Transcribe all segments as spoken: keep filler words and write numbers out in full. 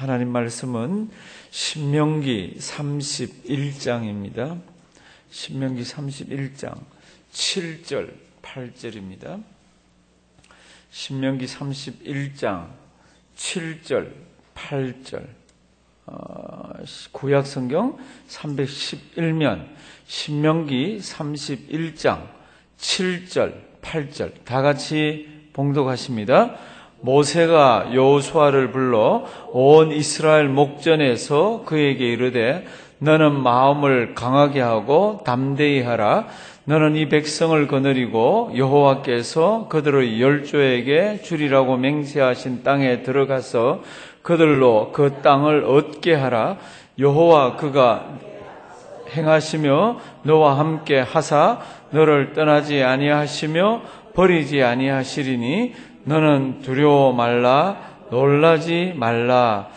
하나님 말씀은 신명기 삼십일 장입니다. 신명기 삼십일 장 칠 절, 팔 절입니다. 신명기 삼십일 장 칠 절, 팔 절. 어, 구약성경 삼백십일 면 신명기 삼십일 장 칠 절, 팔 절 다 같이 봉독하십니다. 모세가 여호수아를 불러 온 이스라엘 목전에서 그에게 이르되 너는 마음을 강하게 하고 담대히 하라. 너는 이 백성을 거느리고 여호와께서 그들의 열조에게 주리라고 맹세하신 땅에 들어가서 그들로 그 땅을 얻게 하라. 여호와 그가 행하시며 너와 함께 하사 너를 떠나지 아니하시며 버리지 아니하시리니 너는 두려워 말라 놀라지 말라.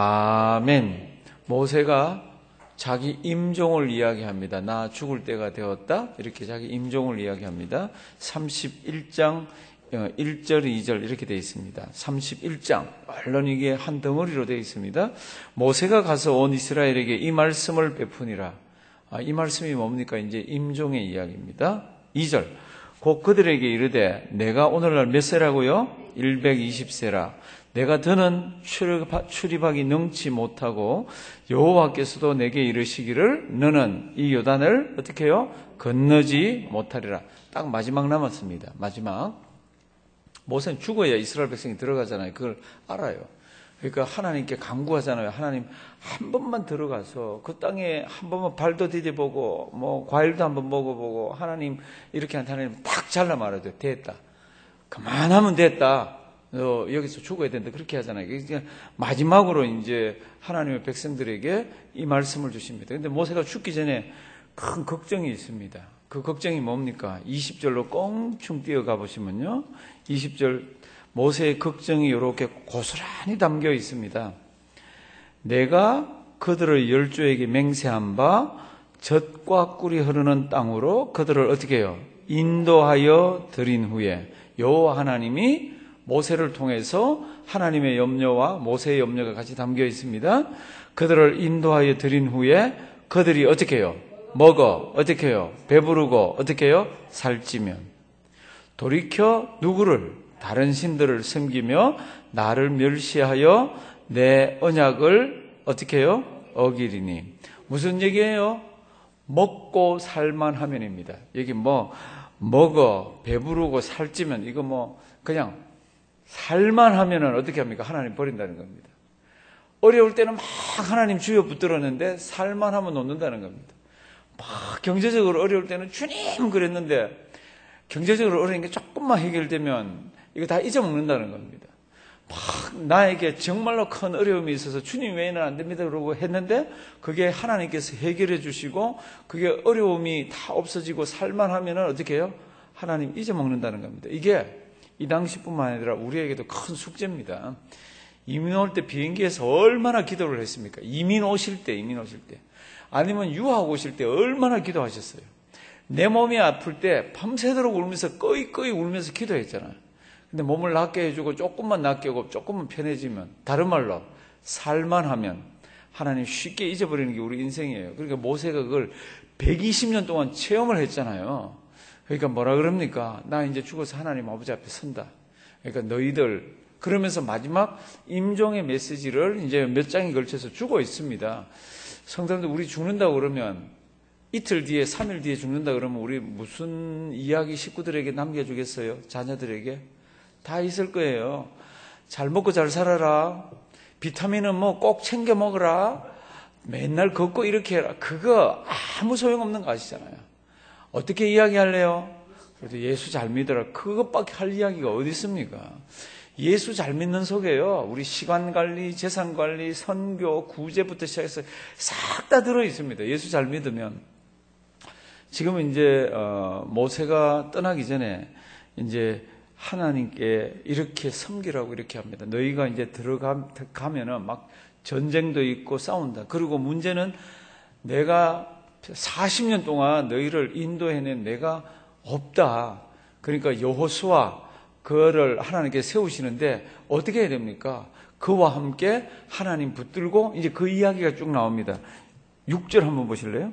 아멘. 모세가 자기 임종을 이야기합니다. 나 죽을 때가 되었다. 이렇게 자기 임종을 이야기합니다. 삼십일 장 일 절, 이 절 이렇게 되어 있습니다. 삼십일 장, 물론 이게 한 덩어리로 되어 있습니다. 모세가 가서 온 이스라엘에게 이 말씀을 베푸니라. 아, 이 말씀이 뭡니까? 이제 임종의 이야기입니다. 이 절, 곧 그들에게 이르되 내가 오늘날 몇 세라고요? 백이십 세라. 내가 더는 출입하기 능치 못하고 여호와께서도 내게 이르시기를 너는 이 요단을 어떻게 해요? 건너지 못하리라. 딱 마지막 남았습니다. 마지막. 모세는 죽어야 이스라엘 백성이 들어가잖아요. 그걸 알아요. 그러니까 하나님께 간구하잖아요. 하나님 한 번만 들어가서 그 땅에 한 번만 발도 디뎌보고 뭐 과일도 한번 먹어보고 하나님 이렇게 한 하나님 딱 잘라 말아야 돼. 됐다. 그만하면 됐다. 너 여기서 죽어야 된다. 그렇게 하잖아요. 그러니까 마지막으로 이제 하나님의 백성들에게 이 말씀을 주십니다. 그런데 모세가 죽기 전에 큰 걱정이 있습니다. 그 걱정이 뭡니까? 이십 절로 껑충 뛰어가 보시면요. 이십 절 모세의 걱정이 이렇게 고스란히 담겨 있습니다. 내가 그들의 열조에게 맹세한 바 젖과 꿀이 흐르는 땅으로 그들을 어떻게 해요? 인도하여 드린 후에 여호와 하나님이 모세를 통해서 하나님의 염려와 모세의 염려가 같이 담겨 있습니다. 그들을 인도하여 드린 후에 그들이 어떻게 해요? 먹어. 어떻게 해요? 배부르고 어떻게 해요? 살찌면 돌이켜 누구를? 다른 신들을 섬기며 나를 멸시하여 내 언약을 어떻게 해요? 어기리니. 무슨 얘기예요? 먹고 살만 하면입니다. 여기 뭐 먹어 배부르고 살찌면 이거 뭐 그냥 살만 하면은 어떻게 합니까? 하나님 버린다는 겁니다. 어려울 때는 막 하나님 주여 붙들었는데 살만 하면 놓는다는 겁니다. 막 경제적으로 어려울 때는 주님 그랬는데 경제적으로 어려운 게 조금만 해결되면 이거 다 잊어먹는다는 겁니다. 막 나에게 정말로 큰 어려움이 있어서 주님 외에는 안 됩니다 그러고 했는데 그게 하나님께서 해결해 주시고 그게 어려움이 다 없어지고 살만 하면은 어떻게 해요? 하나님 잊어먹는다는 겁니다. 이게 이 당시뿐만 아니라 우리에게도 큰 숙제입니다. 이민 올 때 비행기에서 얼마나 기도를 했습니까? 이민 오실 때, 이민 오실 때. 아니면 유학 오실 때 얼마나 기도하셨어요? 내 몸이 아플 때 밤새도록 울면서 꺼이꺼이 울면서 기도했잖아요. 근데 몸을 낫게 해주고 조금만 낫게 하고 조금만 편해지면 다른 말로 살만 하면 하나님 쉽게 잊어버리는 게 우리 인생이에요. 그러니까 모세가 그걸 백이십 년 동안 체험을 했잖아요. 그러니까 뭐라 그럽니까? 나 이제 죽어서 하나님 아버지 앞에 선다. 그러니까 너희들 그러면서 마지막 임종의 메시지를 이제 몇 장에 걸쳐서 주고 있습니다. 성도님들 우리 죽는다고 그러면 이틀 뒤에 삼 일 뒤에 죽는다 그러면 우리 무슨 이야기 식구들에게 남겨주겠어요? 자녀들에게? 다 있을 거예요. 잘 먹고 잘 살아라. 비타민은 뭐 꼭 챙겨 먹어라. 맨날 걷고 이렇게 해라. 그거 아무 소용없는 거 아시잖아요. 어떻게 이야기할래요? 그래도 예수 잘 믿어라. 그것밖에 할 이야기가 어디 있습니까? 예수 잘 믿는 속에요. 우리 시간관리, 재산관리, 선교, 구제부터 시작해서 싹 다 들어있습니다. 예수 잘 믿으면. 지금은 이제, 어, 모세가 떠나기 전에 이제 하나님께 이렇게 섬기라고 이렇게 합니다. 너희가 이제 들어가면은 막 전쟁도 있고 싸운다. 그리고 문제는 내가 사십 년 동안 너희를 인도해낸 내가 없다. 그러니까 여호수아 그를 하나님께 세우시는데 어떻게 해야 됩니까? 그와 함께 하나님 붙들고 이제 그 이야기가 쭉 나옵니다. 육 절 한번 보실래요?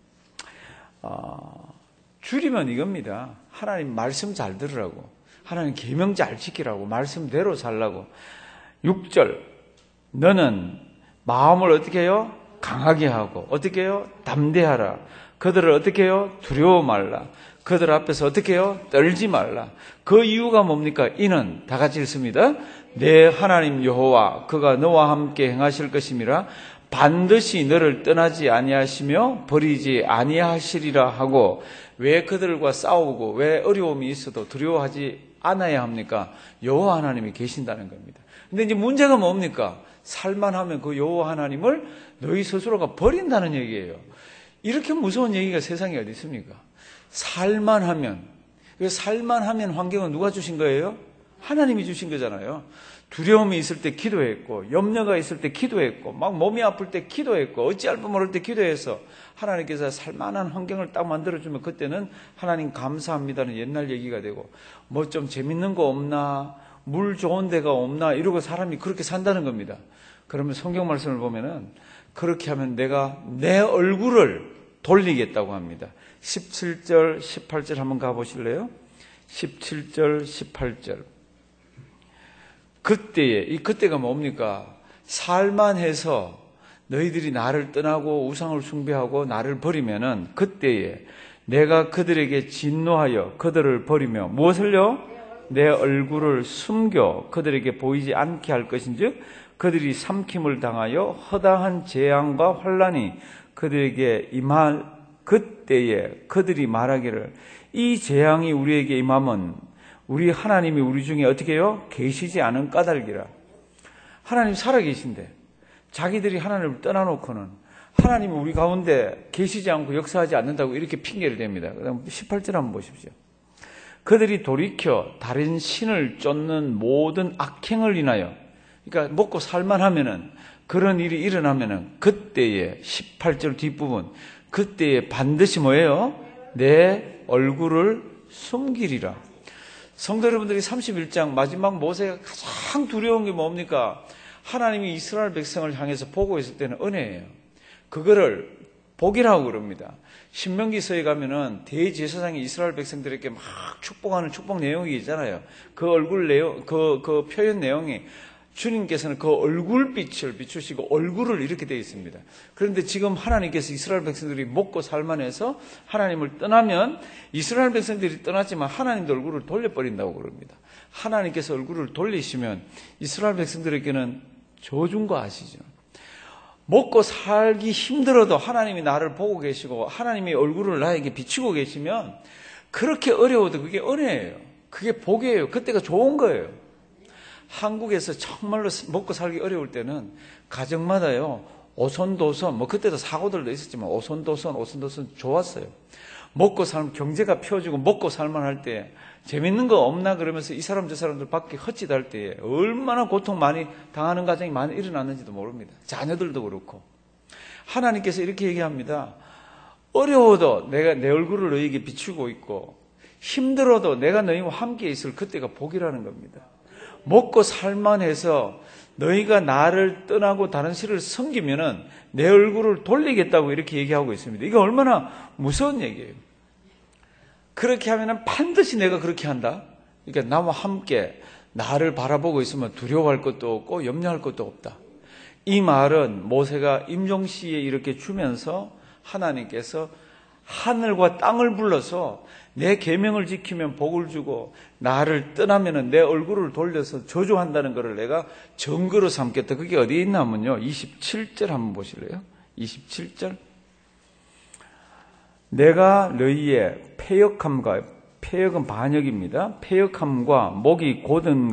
어, 줄이면 이겁니다. 하나님 말씀 잘 들으라고, 하나님 계명 잘 지키라고, 말씀대로 살라고. 육 절, 너는 마음을 어떻게 해요? 강하게 하고, 어떻게 해요? 담대하라. 그들을 어떻게 해요? 두려워 말라. 그들 앞에서 어떻게 해요? 떨지 말라. 그 이유가 뭡니까? 이는 다 같이 읽습니다. 내 하나님 여호와 그가 너와 함께 행하실 것임이라. 반드시 너를 떠나지 아니하시며 버리지 아니하시리라 하고. 왜 그들과 싸우고 왜 어려움이 있어도 두려워하지 않아야 합니까? 여호와 하나님이 계신다는 겁니다. 근데 이제 문제가 뭡니까? 살만하면 그 여호와 하나님을 너희 스스로가 버린다는 얘기예요. 이렇게 무서운 얘기가 세상에 어디 있습니까? 살만하면, 살만하면 환경은 누가 주신 거예요? 하나님이 주신 거잖아요. 두려움이 있을 때 기도했고, 염려가 있을 때 기도했고, 막 몸이 아플 때 기도했고, 어찌할 바 모를 때 기도해서 하나님께서 살만한 환경을 딱 만들어주면 그때는 하나님 감사합니다는 옛날 얘기가 되고, 뭐 좀 재밌는 거 없나, 물 좋은 데가 없나 이러고 사람이 그렇게 산다는 겁니다. 그러면 성경 말씀을 보면은 그렇게 하면 내가 내 얼굴을 돌리겠다고 합니다. 십칠 절, 십팔 절 한번 가보실래요? 십칠 절, 십팔 절. 그때에, 이 그때가 뭡니까? 살만해서 너희들이 나를 떠나고 우상을 숭배하고 나를 버리면은 그때에 내가 그들에게 진노하여 그들을 버리며 무엇을요? 내 얼굴을 숨겨 그들에게 보이지 않게 할 것인즉 그들이 삼킴을 당하여 허다한 재앙과 환난이 그들에게 임할 그때에 그들이 말하기를 이 재앙이 우리에게 임하면 우리 하나님이 우리 중에 어떻게 해요? 계시지 않은 까닭이라. 하나님 살아계신데 자기들이 하나님을 떠나놓고는 하나님이 우리 가운데 계시지 않고 역사하지 않는다고 이렇게 핑계를 댑니다. 그다음 십팔 절 한번 보십시오. 그들이 돌이켜 다른 신을 쫓는 모든 악행을 인하여, 그러니까 먹고 살만하면은 그런 일이 일어나면은 그때에 십팔 절 뒷부분, 그때에 반드시 뭐예요? 내 얼굴을 숨기리라. 성도 여러분들이 삼십일 장 마지막 모세가 가장 두려운 게 뭡니까? 하나님이 이스라엘 백성을 향해서 보고 있을 때는 은혜예요. 그거를 복이라고 그럽니다. 신명기서에 가면은 대제사장이 이스라엘 백성들에게 막 축복하는 축복 내용이 있잖아요. 그 얼굴 내용, 그, 그 표현 내용이 주님께서는 그 얼굴빛을 비추시고 얼굴을 이렇게 되어 있습니다. 그런데 지금 하나님께서 이스라엘 백성들이 먹고 살만해서 하나님을 떠나면 이스라엘 백성들이 떠났지만 하나님도 얼굴을 돌려버린다고 그럽니다. 하나님께서 얼굴을 돌리시면 이스라엘 백성들에게는 저주인 거 아시죠? 먹고 살기 힘들어도 하나님이 나를 보고 계시고 하나님이 얼굴을 나에게 비추고 계시면 그렇게 어려워도 그게 은혜예요. 그게 복이에요. 그때가 좋은 거예요. 한국에서 정말로 먹고 살기 어려울 때는 가정마다요 오손도손, 뭐 그때도 사고들도 있었지만 오손도손 오손도손 좋았어요. 먹고 살면 경제가 펴지고 먹고 살만할 때 재밌는 거 없나 그러면서 이 사람 저 사람들 밖에 헛짓할 때에 얼마나 고통 많이 당하는 가정이 많이 일어났는지도 모릅니다. 자녀들도 그렇고. 하나님께서 이렇게 얘기합니다. 어려워도 내가 내 얼굴을 너희에게 비추고 있고 힘들어도 내가 너희와 함께 있을 그때가 복이라는 겁니다. 먹고 살만해서 너희가 나를 떠나고 다른 신을 섬기면은 내 얼굴을 돌리겠다고 이렇게 얘기하고 있습니다. 이게 얼마나 무서운 얘기예요. 그렇게 하면은 반드시 내가 그렇게 한다. 그러니까 나와 함께 나를 바라보고 있으면 두려워할 것도 없고 염려할 것도 없다. 이 말은 모세가 임종시에 이렇게 주면서 하나님께서 하늘과 땅을 불러서 내 계명을 지키면 복을 주고 나를 떠나면은 내 얼굴을 돌려서 저주한다는 것을 내가 증거로 삼겠다. 그게 어디에 있냐면요. 이십칠 절 한번 보실래요? 이십칠 절. 내가 너희의 패역함과, 패역은 반역입니다. 패역함과 목이 곧은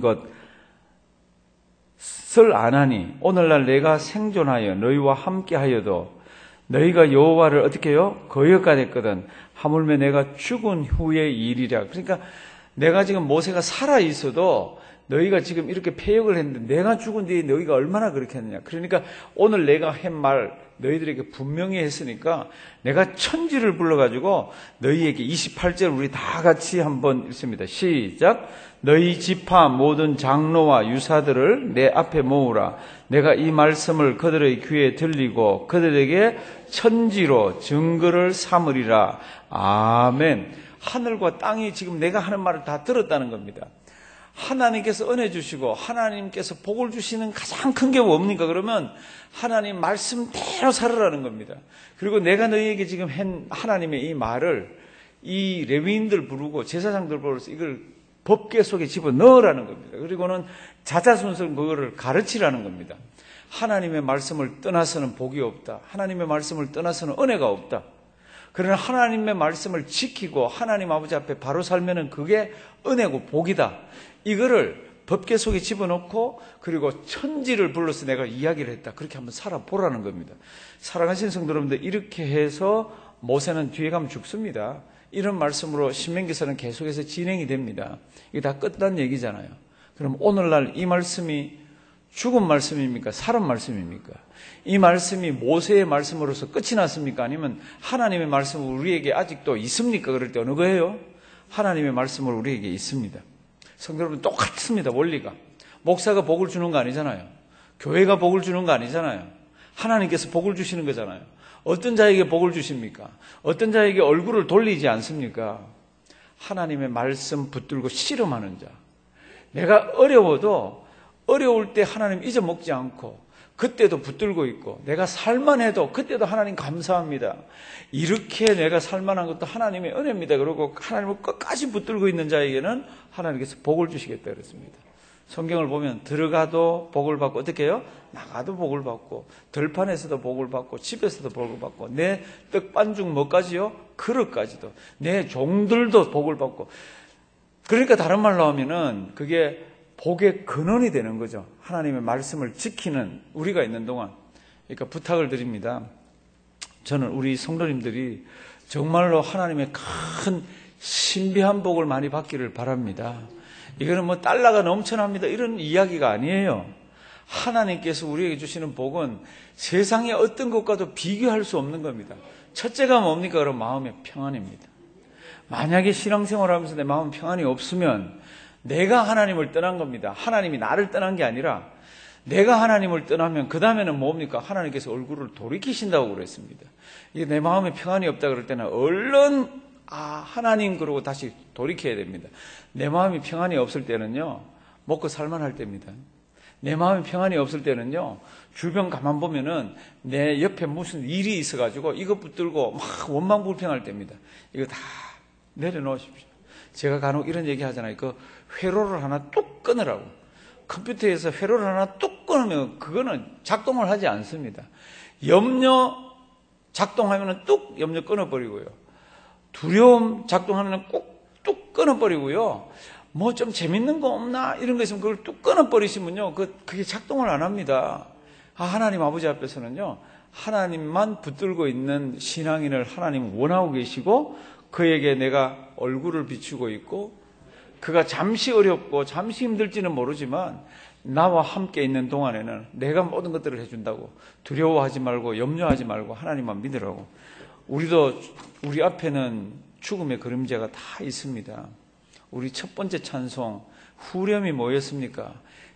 것을 안 하니 오늘날 내가 생존하여 너희와 함께하여도 너희가 여호와를 어떻게 해요? 거역하였거든. 하물며 내가 죽은 후의 일이라. 그러니까 내가 지금 모세가 살아 있어도 너희가 지금 이렇게 패역을 했는데 내가 죽은 뒤에 너희가 얼마나 그렇게 했느냐. 그러니까 오늘 내가 한 말 너희들에게 분명히 했으니까 내가 천지를 불러가지고 너희에게 이십팔 절 우리 다 같이 한번 읽습니다. 시작. 너희 지파 모든 장로와 유사들을 내 앞에 모으라. 내가 이 말씀을 그들의 귀에 들리고 그들에게 천지로 증거를 삼으리라. 아멘. 하늘과 땅이 지금 내가 하는 말을 다 들었다는 겁니다. 하나님께서 은혜 주시고 하나님께서 복을 주시는 가장 큰 게 뭡니까? 그러면 하나님 말씀대로 살으라는 겁니다. 그리고 내가 너희에게 지금 한 하나님의 이 말을 이 레위인들 부르고 제사장들 부르서 이걸 법궤 속에 집어넣으라는 겁니다. 그리고는 자자손손 그거를 가르치라는 겁니다. 하나님의 말씀을 떠나서는 복이 없다. 하나님의 말씀을 떠나서는 은혜가 없다. 그러나 하나님의 말씀을 지키고 하나님 아버지 앞에 바로 살면은 그게 은혜고 복이다. 이거를 법궤 속에 집어넣고 그리고 천지를 불러서 내가 이야기를 했다. 그렇게 한번 살아보라는 겁니다. 사랑하시는 성도 여러분들, 이렇게 해서 모세는 뒤에 가면 죽습니다. 이런 말씀으로 신명기서는 계속해서 진행이 됩니다. 이게 다 끝난 얘기잖아요. 그럼 오늘날 이 말씀이 죽은 말씀입니까? 살은 말씀입니까? 이 말씀이 모세의 말씀으로서 끝이 났습니까? 아니면 하나님의 말씀은 우리에게 아직도 있습니까? 그럴 때 어느 거예요? 하나님의 말씀은 우리에게 있습니다. 성도 여러분, 똑같습니다. 원리가. 목사가 복을 주는 거 아니잖아요. 교회가 복을 주는 거 아니잖아요. 하나님께서 복을 주시는 거잖아요. 어떤 자에게 복을 주십니까? 어떤 자에게 얼굴을 돌리지 않습니까? 하나님의 말씀 붙들고 씨름하는 자. 내가 어려워도 어려울 때 하나님 잊어먹지 않고 그때도 붙들고 있고 내가 살만해도 그때도 하나님 감사합니다. 이렇게 내가 살만한 것도 하나님의 은혜입니다. 그리고 하나님을 끝까지 붙들고 있는 자에게는 하나님께서 복을 주시겠다 그랬습니다. 성경을 보면 들어가도 복을 받고 어떻게 해요? 나가도 복을 받고 들판에서도 복을 받고 집에서도 복을 받고 내 떡반죽 뭐까지요? 그릇까지도 내 종들도 복을 받고 그러니까 다른 말로 하면은 그게 복의 근원이 되는 거죠. 하나님의 말씀을 지키는 우리가 있는 동안. 그러니까 부탁을 드립니다. 저는 우리 성도님들이 정말로 하나님의 큰 신비한 복을 많이 받기를 바랍니다. 이거는 뭐 달러가 넘쳐납니다 이런 이야기가 아니에요. 하나님께서 우리에게 주시는 복은 세상의 어떤 것과도 비교할 수 없는 겁니다. 첫째가 뭡니까? 그럼 마음의 평안입니다. 만약에 신앙생활을 하면서 내 마음 평안이 없으면 내가 하나님을 떠난 겁니다. 하나님이 나를 떠난 게 아니라 내가 하나님을 떠나면 그 다음에는 뭡니까? 하나님께서 얼굴을 돌이키신다고 그랬습니다. 이게 내 마음에 평안이 없다 그럴 때는 얼른 아 하나님 그러고 다시 돌이켜야 됩니다. 내 마음이 평안이 없을 때는요 먹고 살만할 때입니다. 내 마음이 평안이 없을 때는요 주변 가만 보면은 내 옆에 무슨 일이 있어가지고 이것 붙들고 막 원망불평할 때입니다. 이거 다 내려놓으십시오. 제가 간혹 이런 얘기 하잖아요. 그 회로를 하나 뚝 끊으라고. 컴퓨터에서 회로를 하나 뚝 끊으면 그거는 작동을 하지 않습니다. 염려 작동하면 뚝 염려 끊어버리고요. 두려움 작동하면 꼭 뚝 끊어버리고요. 뭐 좀 재밌는 거 없나 이런 거 있으면 그걸 뚝 끊어버리시면요. 그, 그게 작동을 안 합니다. 아, 하나님 아버지 앞에서는요. 하나님만 붙들고 있는 신앙인을 하나님 원하고 계시고 그에게 내가 얼굴을 비추고 있고 그가 잠시 어렵고 잠시 힘들지는 모르지만 나와 함께 있는 동안에는 내가 모든 것들을 해준다고 두려워하지 말고 염려하지 말고 하나님만 믿으라고. 우리도 우리 앞에는 죽음의 그림자가 다 있습니다. 우리 첫 번째 찬송 후렴이 뭐였습니까?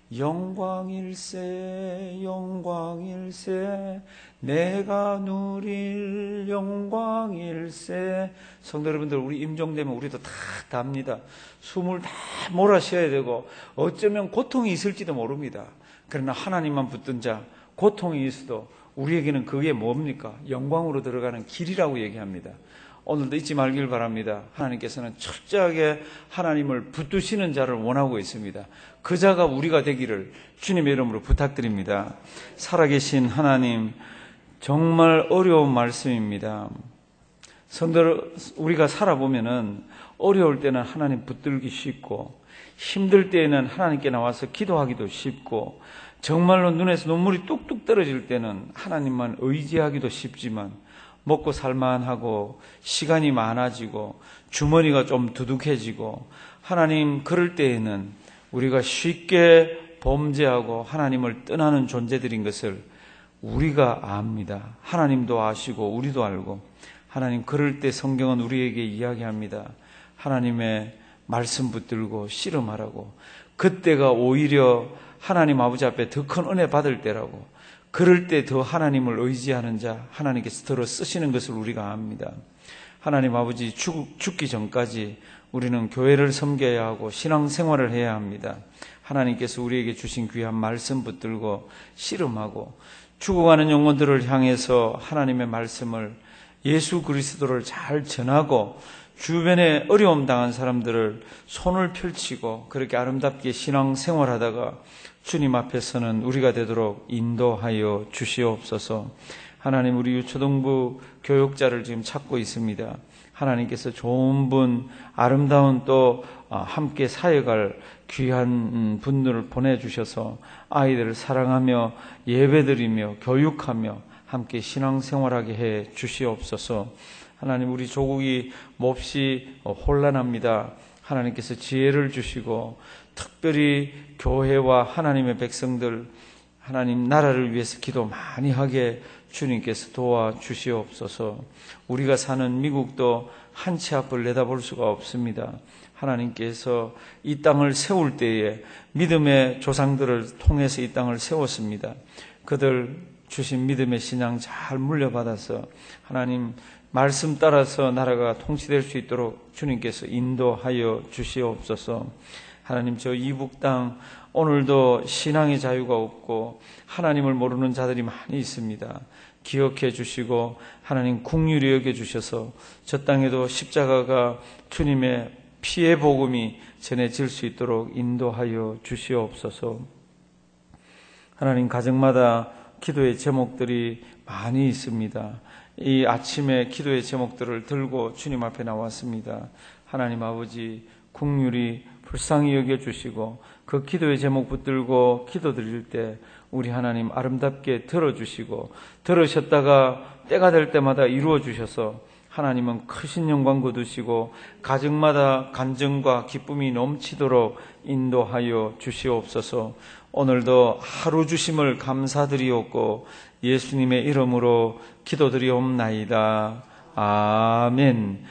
영광일세 영광일세 내가 누릴 영광일세. 성도 여러분들, 우리 임종되면 우리도 다 답니다. 숨을 다 몰아쉬어야 되고 어쩌면 고통이 있을지도 모릅니다. 그러나 하나님만 붙든 자 고통이 있어도 우리에게는 그게 뭡니까? 영광으로 들어가는 길이라고 얘기합니다. 오늘도 잊지 말길 바랍니다. 하나님께서는 철저하게 하나님을 붙드시는 자를 원하고 있습니다. 그 자가 우리가 되기를 주님의 이름으로 부탁드립니다. 살아계신 하나님, 정말 어려운 말씀입니다. 성도 우리가 살아보면은 어려울 때는 하나님 붙들기 쉽고 힘들 때에는 하나님께 나와서 기도하기도 쉽고 정말로 눈에서 눈물이 뚝뚝 떨어질 때는 하나님만 의지하기도 쉽지만 먹고 살만하고 시간이 많아지고 주머니가 좀 두둑해지고 하나님 그럴 때에는 우리가 쉽게 범죄하고 하나님을 떠나는 존재들인 것을 우리가 압니다. 하나님도 아시고 우리도 알고, 하나님 그럴 때 성경은 우리에게 이야기합니다. 하나님의 말씀 붙들고 씨름하라고. 그때가 오히려 하나님 아버지 앞에 더 큰 은혜 받을 때라고. 그럴 때 더 하나님을 의지하는 자 하나님께서 들어 쓰시는 것을 우리가 압니다. 하나님 아버지 죽, 죽기 전까지 우리는 교회를 섬겨야 하고 신앙생활을 해야 합니다. 하나님께서 우리에게 주신 귀한 말씀 붙들고 씨름하고 죽어가는 영혼들을 향해서 하나님의 말씀을, 예수 그리스도를 잘 전하고 주변에 어려움 당한 사람들을 손을 펼치고 그렇게 아름답게 신앙생활하다가 주님 앞에서는 우리가 되도록 인도하여 주시옵소서. 하나님, 우리 유초등부 교육자를 지금 찾고 있습니다. 하나님께서 좋은 분, 아름다운 또 함께 사역할 귀한 분들을 보내주셔서 아이들을 사랑하며 예배드리며 교육하며 함께 신앙생활하게 해 주시옵소서. 하나님, 우리 조국이 몹시 혼란합니다. 하나님께서 지혜를 주시고 특별히 교회와 하나님의 백성들, 하나님 나라를 위해서 기도 많이 하게 주님께서 도와주시옵소서. 우리가 사는 미국도 한 치 앞을 내다볼 수가 없습니다. 하나님께서 이 땅을 세울 때에 믿음의 조상들을 통해서 이 땅을 세웠습니다. 그들 주신 믿음의 신앙 잘 물려받아서 하나님 말씀 따라서 나라가 통치될 수 있도록 주님께서 인도하여 주시옵소서. 하나님, 저 이북 땅 오늘도 신앙의 자유가 없고 하나님을 모르는 자들이 많이 있습니다. 기억해 주시고 하나님 긍휼히 여겨 주셔서 저 땅에도 십자가가 주님의 피의 복음이 전해질 수 있도록 인도하여 주시옵소서. 하나님, 가정마다 기도의 제목들이 많이 있습니다. 이 아침에 기도의 제목들을 들고 주님 앞에 나왔습니다. 하나님 아버지, 긍휼히 불쌍히 여겨주시고 그 기도의 제목 붙들고 기도드릴 때 우리 하나님 아름답게 들어주시고, 들으셨다가 때가 될 때마다 이루어주셔서 하나님은 크신 영광 거두시고 가정마다 간증과 기쁨이 넘치도록 인도하여 주시옵소서. 오늘도 하루 주심을 감사드리옵고 예수님의 이름으로 기도드리옵나이다. 아멘.